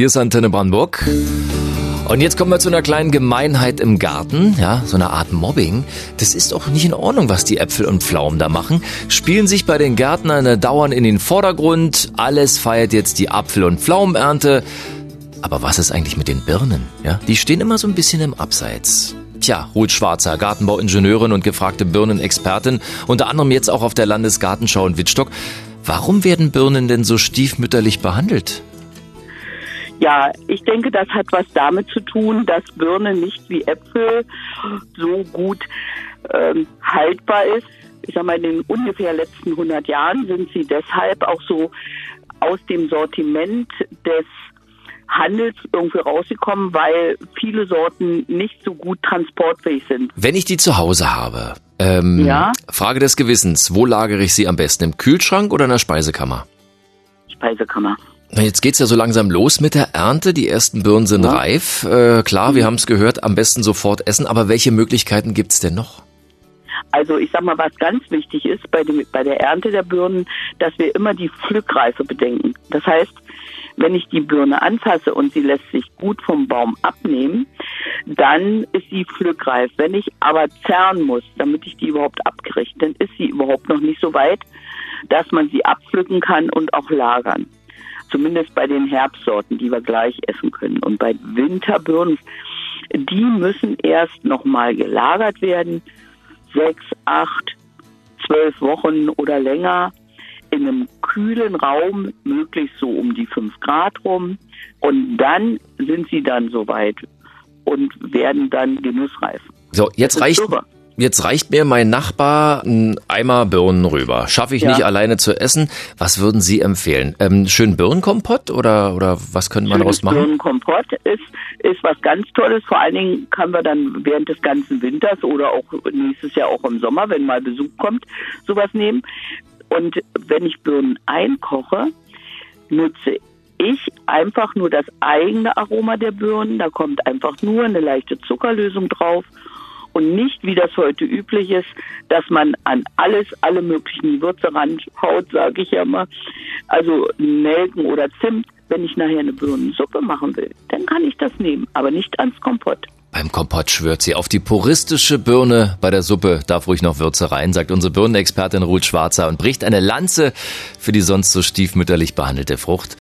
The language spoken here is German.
Hier ist Antenne Brandenburg. Und jetzt kommen wir zu einer kleinen Gemeinheit im Garten, ja, so eine Art Mobbing. Das ist auch nicht in Ordnung, was die Äpfel und Pflaumen da machen. Spielen sich bei den Gärtnern dauernd in den Vordergrund. Alles feiert jetzt die Apfel- und Pflaumenernte. Aber was ist eigentlich mit den Birnen? Ja, die stehen immer so ein bisschen im Abseits. Tja, Ruth Schwarzer, Gartenbauingenieurin und gefragte Birnenexpertin, unter anderem jetzt auch auf der Landesgartenschau in Wittstock. Warum werden Birnen denn so stiefmütterlich behandelt? Ja, ich denke, das hat was damit zu tun, dass Birne nicht wie Äpfel so gut haltbar ist. Ich sag mal, in den ungefähr letzten 100 Jahren sind sie deshalb auch so aus dem Sortiment des Handels irgendwie rausgekommen, weil viele Sorten nicht so gut transportfähig sind. Wenn ich die zu Hause habe, Frage des Gewissens, wo lagere ich sie am besten? Im Kühlschrank oder in der Speisekammer? Speisekammer. Na, jetzt geht's ja so langsam los mit der Ernte. Die ersten Birnen sind reif. Klar, wir haben es gehört, am besten sofort essen. Aber welche Möglichkeiten gibt's denn noch? Also ich sag mal, was ganz wichtig ist bei der Ernte der Birnen, dass wir immer die Pflückreife bedenken. Das heißt, wenn ich die Birne anfasse und sie lässt sich gut vom Baum abnehmen, dann ist sie pflückreif. Wenn ich aber zerren muss, damit ich die überhaupt abkriege, dann ist sie überhaupt noch nicht so weit, dass man sie abpflücken kann und auch lagern. Zumindest bei den Herbstsorten, die wir gleich essen können. Und bei Winterbirnen, die müssen erst nochmal gelagert werden, 6, 8, 12 Wochen oder länger, in einem kühlen Raum, möglichst so um die 5 Grad rum. Und dann sind sie dann soweit und werden dann genussreif. So, jetzt reicht mir mein Nachbar ein Eimer Birnen rüber. Schaffe ich nicht alleine zu essen. Was würden Sie empfehlen? Schön Birnenkompott oder was könnte man daraus machen? Birnenkompott ist was ganz Tolles. Vor allen Dingen können wir dann während des ganzen Winters oder auch nächstes Jahr auch im Sommer, wenn mal Besuch kommt, sowas nehmen. Und wenn ich Birnen einkoche, nutze ich einfach nur das eigene Aroma der Birnen. Da kommt einfach nur eine leichte Zuckerlösung drauf. Und nicht, wie das heute üblich ist, dass man an alle möglichen Gewürze ranhaut, sage ich ja mal. Also Nelken oder Zimt. Wenn ich nachher eine Birnensuppe machen will, dann kann ich das nehmen, aber nicht ans Kompott. Beim Kompott schwört sie auf die puristische Birne. Bei der Suppe darf ruhig noch Würze rein, sagt unsere Birnenexpertin Ruth Schwarzer und bricht eine Lanze für die sonst so stiefmütterlich behandelte Frucht.